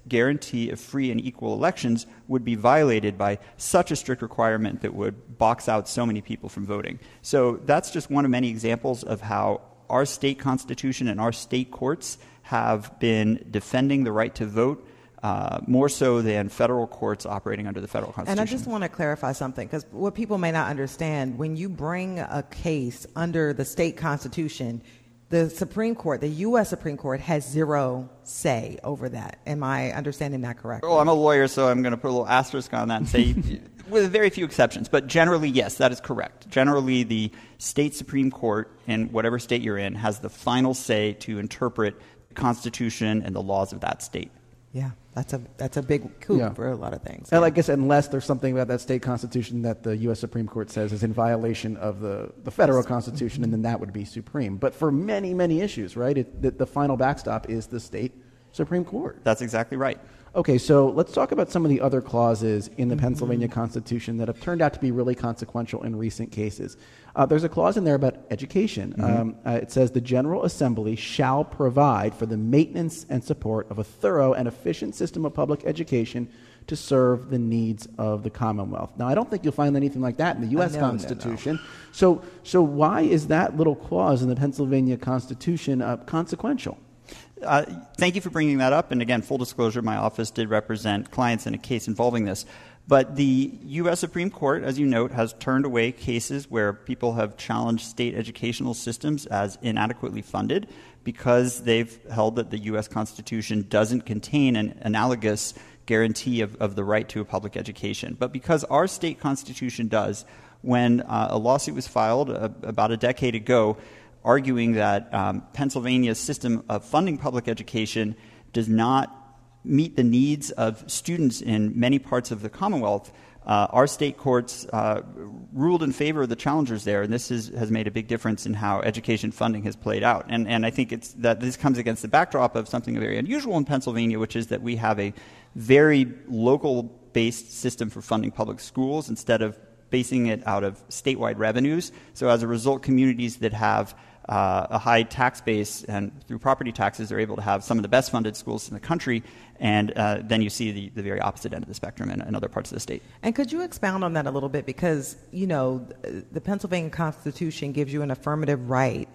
guarantee of free and equal elections would be violated by such a strict requirement that would box out so many people from voting. So that's just one of many examples of how our state constitution and our state courts have been defending the right to vote uh, more so than federal courts operating under the federal constitution. And I just want to clarify something, because what people may not understand, when you bring a case under the state constitution, the Supreme Court, the U S Supreme Court, has zero say over that. Am I understanding that correctly? Well, I'm a lawyer, so I'm going to put a little asterisk on that and say, with very few exceptions, but generally, yes, that is correct. Generally, the state Supreme Court in whatever state you're in has the final say to interpret the Constitution and the laws of that state. Yeah, that's a that's a big coup Yeah. for a lot of things. And Yeah. I guess unless there's something about that state constitution that the U S Supreme Court says is in violation of the, the federal constitution, and then that would be supreme. But for many, many issues, right, it, the, the final backstop is the state Supreme Court. That's exactly right. Okay, so let's talk about some of the other clauses in the Pennsylvania Constitution that have turned out to be really consequential in recent cases. Uh, there's a clause in there about education. Mm-hmm. Um, uh, it says the General Assembly shall provide for the maintenance and support of a thorough and efficient system of public education to serve the needs of the Commonwealth. Now, I don't think you'll find anything like that in the U S Uh, no, no, no. Constitution. So, so why is that little clause in the Pennsylvania Constitution uh, consequential? Uh, thank you for bringing that up. And again, full disclosure, my office did represent clients in a case involving this. But the U S Supreme Court, as you note, has turned away cases where people have challenged state educational systems as inadequately funded because they've held that the U S Constitution doesn't contain an analogous guarantee of, of the right to a public education. But because our state constitution does, when uh, a lawsuit was filed uh, about a decade ago arguing that um, Pennsylvania's system of funding public education does not meet the needs of students in many parts of the Commonwealth, uh, our state courts uh, ruled in favor of the challengers there, and this is, has made a big difference in how education funding has played out. And, and I think it's that this comes against the backdrop of something very unusual in Pennsylvania, which is that we have a very local-based system for funding public schools instead of basing it out of statewide revenues. So as a result, communities that have uh, a high tax base and through property taxes are able to have some of the best funded schools in the country, and uh, then you see the, the very opposite end of the spectrum in, in other parts of the state. And could you expound on that a little bit? Because, you know, the Pennsylvania Constitution gives you an affirmative right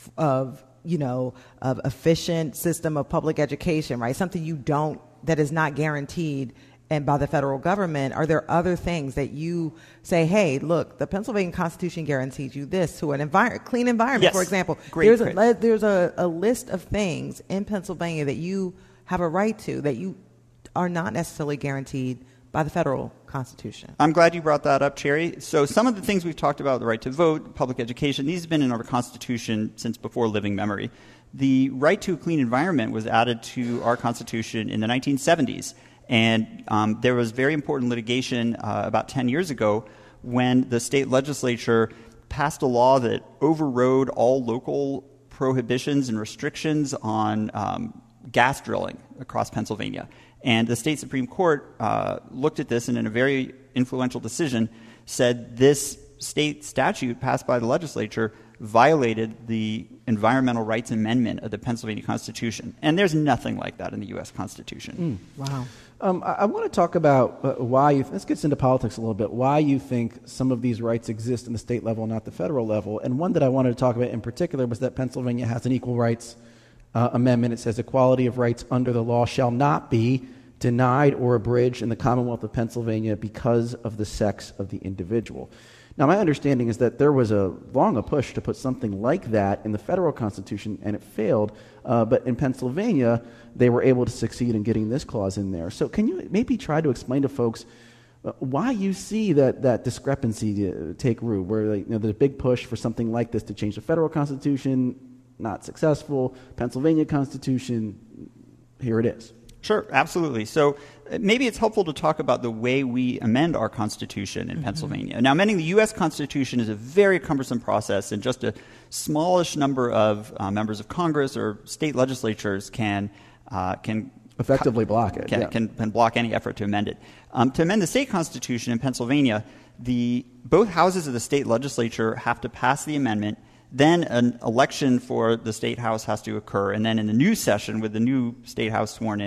of, you know, of efficient system of public education, right? Something you don't, that is not guaranteed and by the federal government. Are there other things that you say, hey, look, the Pennsylvania Constitution guarantees you this to an envir- clean environment, Yes. for example? Great, there's great. a, there's a, a list of things in Pennsylvania that you have a right to that you are not necessarily guaranteed by the federal Constitution. I'm glad you brought that up, Cherry. So some of the things we've talked about, the right to vote, public education, these have been in our Constitution since before living memory. The right to a clean environment was added to our Constitution in the nineteen seventies. And um, there was very important litigation uh, about ten years ago when the state legislature passed a law that overrode all local prohibitions and restrictions on um, gas drilling across Pennsylvania. And the state Supreme Court uh, looked at this and in a very influential decision said this state statute passed by the legislature violated the Environmental Rights Amendment of the Pennsylvania Constitution. And there's nothing like that in the U S Constitution. Mm. Wow. Um, I, I want to talk about uh, why you, this gets into politics a little bit, why you think some of these rights exist in the state level, not the federal level. And one that I wanted to talk about in particular was that Pennsylvania has an equal rights uh, amendment. It says equality of rights under the law shall not be denied or abridged in the Commonwealth of Pennsylvania because of the sex of the individual. Now, my understanding is that there was a long a push to put something like that in the federal Constitution, and it failed. Uh, but in Pennsylvania, they were able to succeed in getting this clause in there. So can you maybe try to explain to folks uh, why you see that, that discrepancy uh, take root, where like, you know, there's a big push for something like this to change the federal Constitution, not successful, Pennsylvania Constitution, here it is. Sure, absolutely. So uh, maybe it's helpful to talk about the way we amend our Constitution in mm-hmm. Pennsylvania. Now, amending the U S Constitution is a very cumbersome process, and just a smallish number of uh, members of Congress or state legislatures can uh, can effectively block it. Can, yeah. can, can block any effort to amend it. Um, to amend the state constitution in Pennsylvania, the both houses of the state legislature have to pass the amendment. Then an election for the state house has to occur, and then in the new session, with the new state house sworn in,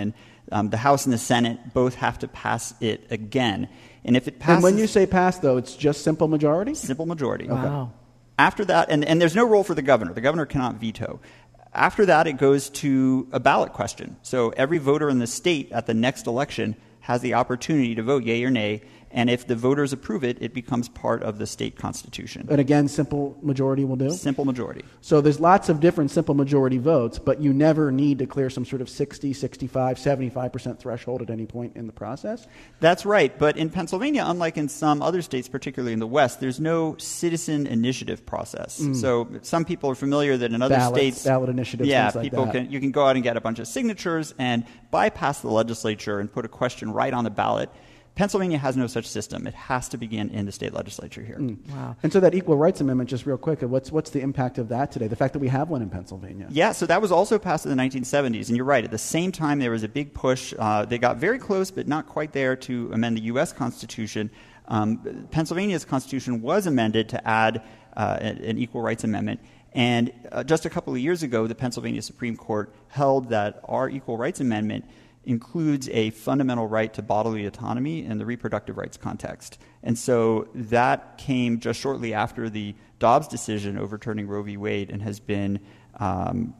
Um, the House and the Senate both have to pass it again. And if it passes... And when you say pass, though, it's just simple majority? Simple majority. Wow. After that, and, and there's no role for the governor. The governor cannot veto. After that, it goes to a ballot question. So every voter in the state at the next election has the opportunity to vote yea or nay, and if the voters approve it, it becomes part of the state constitution. And again, simple majority will do? Simple majority. So there's lots of different simple majority votes, but you never need to clear some sort of sixty, sixty-five, seventy-five percent threshold at any point in the process? That's right. But in Pennsylvania, unlike in some other states, particularly in the West, there's no citizen initiative process. Mm. So some people are familiar that in other Ballots, states... ballot initiatives, yeah, things like people that. can, you can go out and get a bunch of signatures and bypass the legislature and put a question right on the ballot. Pennsylvania has no such system. It has to begin in the state legislature here. Mm. Wow. And so that Equal Rights Amendment, just real quick, what's what's the impact of that today, the fact that we have one in Pennsylvania? Yeah, so that was also passed in the nineteen seventies, and you're right. At the same time, there was a big push. Uh, they got very close, but not quite there, to amend the U S Constitution. Um, Pennsylvania's Constitution was amended to add uh, an, an Equal Rights Amendment. And uh, just a couple of years ago, the Pennsylvania Supreme Court held that our Equal Rights Amendment includes a fundamental right to bodily autonomy in the reproductive rights context. And so that came just shortly after the Dobbs decision overturning Roe v. Wade, and has been um,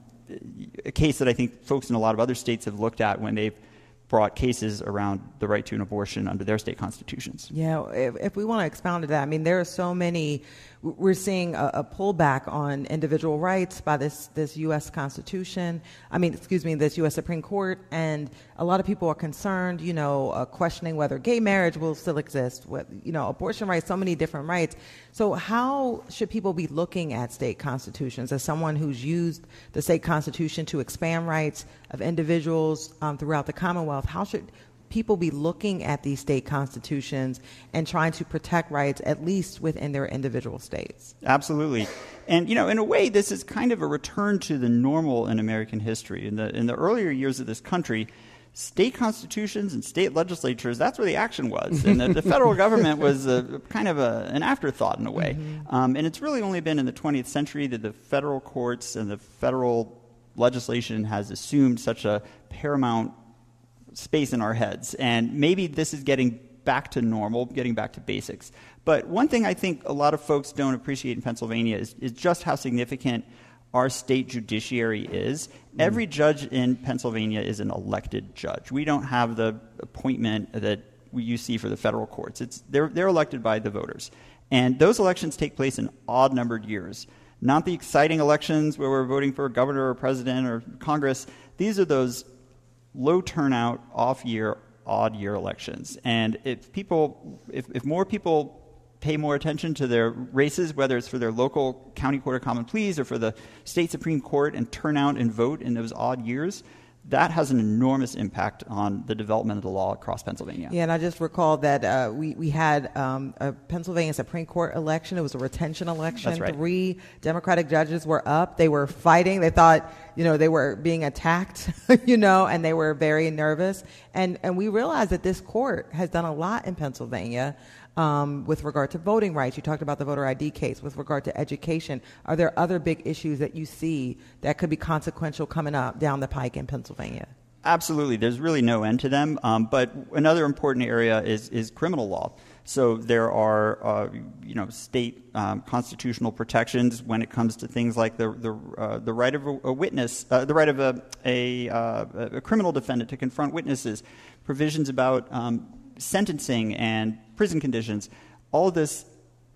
a case that I think folks in a lot of other states have looked at when they've brought cases around the right to an abortion under their state constitutions. Yeah, if, if we want to expound to that, I mean, there are so many, we're seeing a, a pullback on individual rights by this, this U S Constitution, I mean, excuse me, this U S Supreme Court, and a lot of people are concerned, you know, uh, questioning whether gay marriage will still exist, what, you know, abortion rights, so many different rights. So how should people be looking at state constitutions? As someone who's used the state constitution to expand rights of individuals um, throughout the Commonwealth, how should people be looking at these state constitutions and trying to protect rights, at least within their individual states? Absolutely. And, you know, in a way, this is kind of a return to the normal in American history. In the, in the earlier years of this country, state constitutions and state legislatures, that's where the action was. And the, the federal government was a, kind of a, an afterthought in a way. Mm-hmm. Um, and it's really only been in the twentieth century that the federal courts and the federal legislation has assumed such a paramount space in our heads. And maybe this is getting back to normal, getting back to basics. But one thing I think a lot of folks don't appreciate in Pennsylvania is, is just how significant our state judiciary is. Mm. Every judge in Pennsylvania is an elected judge. We don't have the appointment that we, you see for the federal courts. It's, they're, they're elected by the voters. And those elections take place in odd-numbered years. Not the exciting elections where we're voting for a governor or president or Congress. These are those low turnout, off-year, odd-year elections. And if people, if, if more people pay more attention to their races, whether it's for their local county court of common pleas or for the state Supreme Court, and turn out and vote in those odd years, that has an enormous impact on the development of the law across Pennsylvania. Yeah, and I just recall that uh, we, we had um, a Pennsylvania Supreme Court election. It was a retention election. That's right. Three Democratic judges were up. They were fighting. They thought, you know, they were being attacked, you know, and they were very nervous. And, and we realized that this court has done a lot in Pennsylvania Um, with regard to voting rights. You talked about the voter I D case. With regard to education, are there other big issues that you see that could be consequential coming up down the pike in Pennsylvania? Absolutely. There's really no end to them. Um, but another important area is, is criminal law. So there are, uh, you know, state um, constitutional protections when it comes to things like the the, uh, the right of a, a witness, uh, the right of a a, uh, a criminal defendant to confront witnesses, provisions about um, sentencing and prison conditions. All of this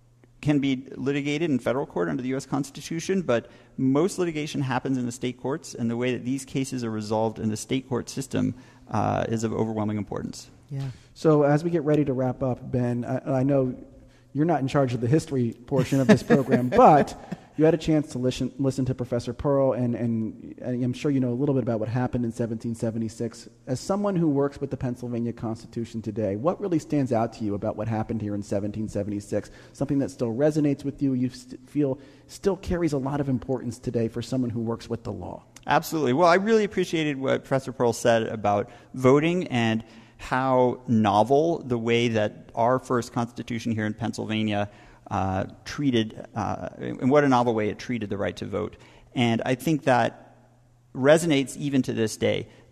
can be litigated in federal court under the U S Constitution, but most litigation happens in the state courts, and the way that these cases are resolved in the state court system uh, is of overwhelming importance. Yeah. So as we get ready to wrap up, Ben, I, I know you're not in charge of the history portion of this program, but you had a chance to listen, listen to Professor Pearl, and, and I'm sure you know a little bit about what happened in seventeen seventy-six. As someone who works with the Pennsylvania Constitution today, what really stands out to you about what happened here in seventeen seventy-six? Something that still resonates with you, you st- feel still carries a lot of importance today for someone who works with the law? Absolutely. Well, I really appreciated what Professor Pearl said about voting and how novel the way that our first Constitution here in Pennsylvania uh, treated, uh, in what a novel way it treated the right to vote. And I think that resonates even to this day.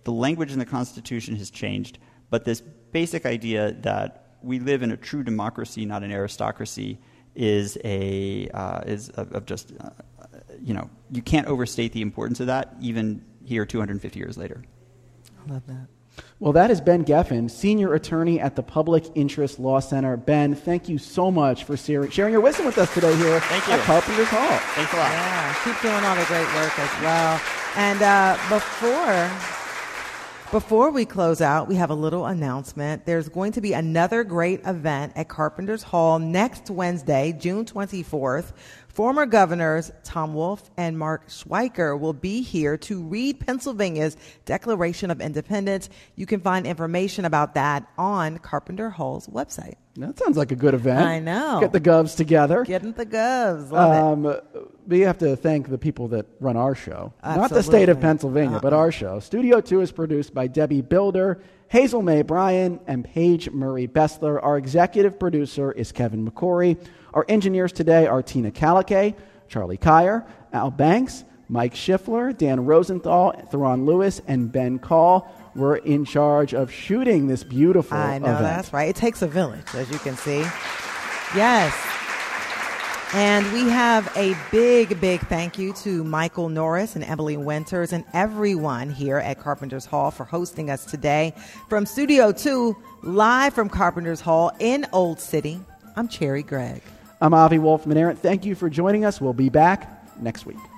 The language in the Constitution has changed, but this basic idea that we live in a true democracy, not an aristocracy, is a uh, is of, of just uh, you know you can't overstate the importance of that, even here two hundred fifty years later. I love that. Well, that is Ben Geffen, Senior Attorney at the Public Interest Law Center. Ben, thank you so much for sharing your wisdom with us today here thank you. at Carpenter's Hall. Thanks a lot. Yeah, keep doing all the great work as well. And uh, before before we close out, we have a little announcement. There's going to be another great event at Carpenter's Hall next Wednesday, June twenty-fourth. Former governors Tom Wolf and Mark Schweiker will be here to read Pennsylvania's Declaration of Independence. You can find information about that on Carpenter Hall's website. That sounds like a good event. I know. Get the govs together. Getting the govs. Love um, it. We have to thank the people that run our show. Absolutely. Not the state of Pennsylvania, Uh-uh. but our show. Studio two is produced by Debbie Builder, Hazel May Bryan, and Paige Murray Bessler. Our executive producer is Kevin McCory. Our engineers today are Tina Caliquet, Charlie Kyer, Al Banks, Mike Schiffler, Dan Rosenthal, Theron Lewis, and Ben Call. We're in charge of shooting this beautiful I know, event. that's right. It takes a village, as you can see. Yes. And we have a big, big thank you to Michael Norris and Emily Winters and everyone here at Carpenter's Hall for hosting us today. From Studio two, live from Carpenter's Hall in Old City, I'm Cherry Gregg. I'm Avi Wolfman-Arent. Thank you for joining us. We'll be back next week.